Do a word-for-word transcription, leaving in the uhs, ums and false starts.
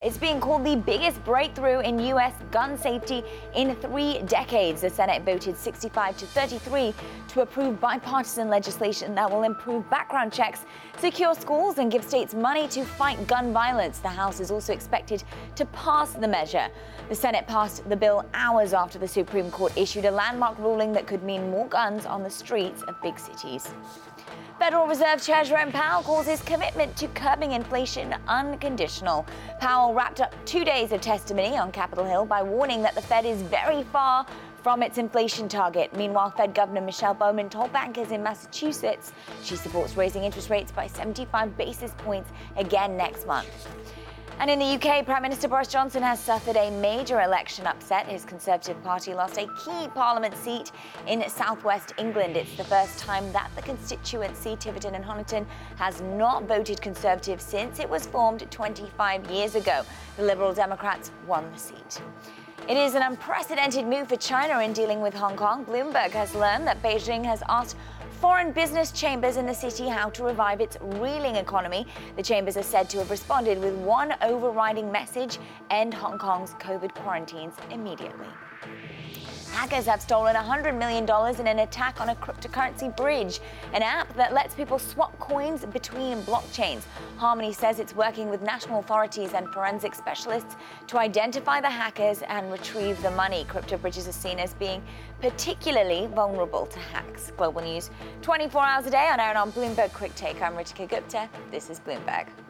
It's being called the biggest breakthrough in U S gun safety in three decades. The Senate voted sixty-five to thirty-three to approve bipartisan legislation that will improve background checks, secure schools, and give states money to fight gun violence. The House is also expected to pass the measure. The Senate passed the bill hours after the Supreme Court issued a landmark ruling that could mean more guns on the streets of big cities. Federal Reserve Chair Jerome Powell calls his commitment to curbing inflation unconditional. Powell wrapped up two days of testimony on Capitol Hill by warning that the Fed is very far from its inflation target. Meanwhile, Fed Governor Michelle Bowman told bankers in Massachusetts she supports raising interest rates by seventy-five basis points again next month. And in the U K, Prime Minister Boris Johnson has suffered a major election upset. His Conservative Party lost a key parliament seat in southwest England. It's the first time that the constituency, Tiverton and Honiton, has not voted Conservative since it was formed twenty-five years ago. The Liberal Democrats won the seat. It is an unprecedented move for China in dealing with Hong Kong. Bloomberg has learned that Beijing has asked foreign business chambers in the city how to revive its reeling economy. The chambers are said to have responded with one overriding message: end Hong Kong's COVID quarantines immediately. Hackers have stolen one hundred million dollars in an attack on a cryptocurrency bridge, an app that lets people swap coins between blockchains. Harmony says it's working with national authorities and forensic specialists to identify the hackers and retrieve the money. Crypto bridges are seen as being particularly vulnerable to hacks. Global news twenty-four hours a day on air and on Bloomberg Quick Take. I'm Ritika Gupta. This is Bloomberg.